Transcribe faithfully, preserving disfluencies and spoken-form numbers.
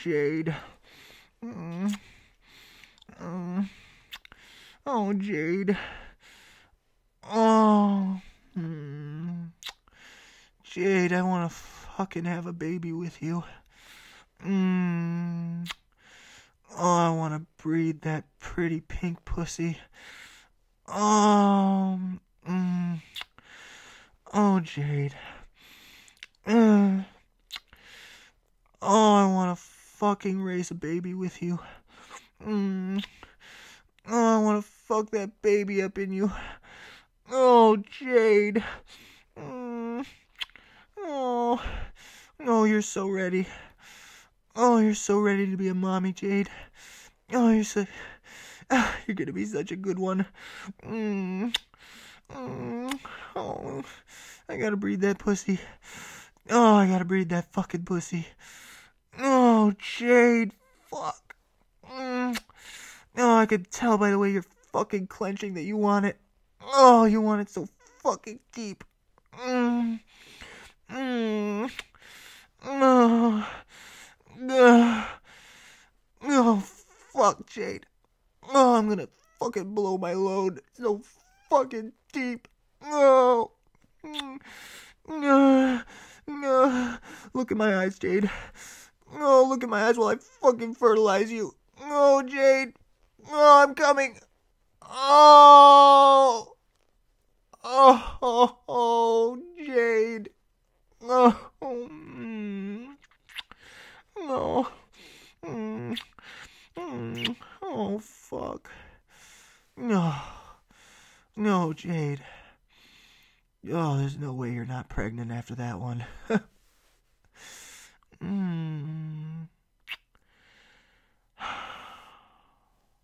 Jade. Mm. Mm. Oh, Jade. Oh. Mm. Jade, I want to fucking have a baby with you. Mm. Oh, I want to breed that pretty pink pussy. Oh. Mm. Oh, Jade. Mm. Oh, I want to fucking raise a baby with you. Mm. Oh, I want to fuck that baby up in you. Oh, Jade. Mm. Oh. Oh, you're so ready. Oh, you're so ready to be a mommy, Jade. Oh, you're so... Ah, you're gonna be such a good one. Mm. Mm. Oh, I gotta breed that pussy. Oh, I gotta breed that fucking pussy. Oh, Jade. Fuck. Mm. Oh, I could tell by the way you're fucking clenching that you want it. Oh, you want it so fucking deep. Mm. Mm. Oh. Ugh. Oh, fuck, Jade. Oh, I'm gonna fucking blow my load so fucking deep. Oh. Mm. Ugh. Ugh. Look at my eyes, Jade. Oh, look at my eyes while I fucking fertilize you. Oh, Jade. Oh, I'm coming. Oh. Oh, oh, oh, Jade. Oh. Mm. Oh. Mm. Mm. Oh, fuck. No. No, Jade. Oh, there's no way you're not pregnant after that one.